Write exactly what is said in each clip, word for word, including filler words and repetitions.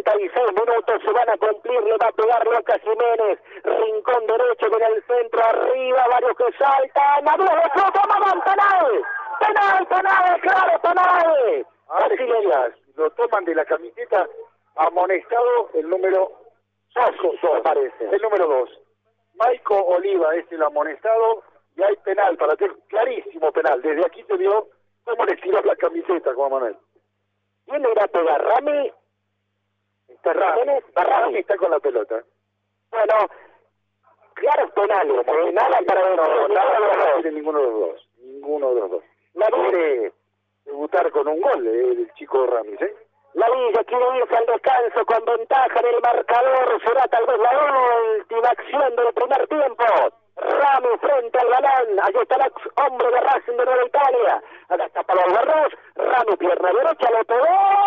treinta y seis minutos se van a cumplir, le va a pegar Lucas Jiménez, rincón derecho con el centro arriba, varios que saltan, a Dios de fruto, ¡maman, penal! ¡Penal, penal, claro, penal! Argillas, lo toman de la camiseta, amonestado el número dos, parece, el número dos. Maico Oliva es el amonestado y hay penal, para ti, clarísimo penal. Desde aquí te vio cómo le tiró la camiseta, Juan Manuel. ¿Quién le irá a pegar? ¿Rami? Está Rami, Rami está con la pelota. Bueno, claros penales, porque nada para ver, No, no, nada nada no quiere ninguno de los dos, ninguno de los dos. La Quiere debutar con un gol eh, el chico Ramis, ¿eh? La Villa quiere irse al descanso con ventaja en el marcador, será tal vez la última acción del primer tiempo. Rami frente al balón, allí está el ex hombre de Racing de Nueva Italia, acá está Pablo Alvarez, Rami pierna derecha, le pegó.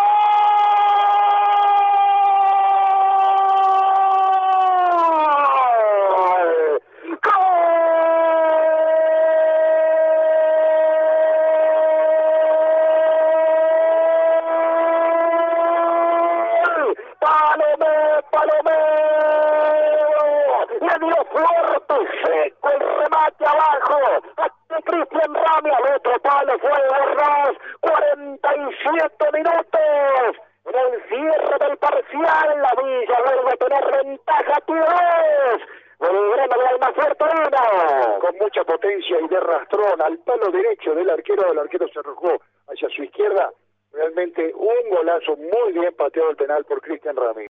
Palomé, Palomé, le dio fuerte, seco el remate abajo, hasta Cristian Rami al otro palo fue Borrás, cuarenta y siete minutos, en el cierre del parcial, la Villa vuelve a tener ventaja, tres, Belgrano de Alma Fortuna. Con mucha potencia y de rastrón al palo derecho del arquero, el arquero se arrojó hacia su izquierda, realmente un golazo muy bien pateado el penal por Cristian Rami.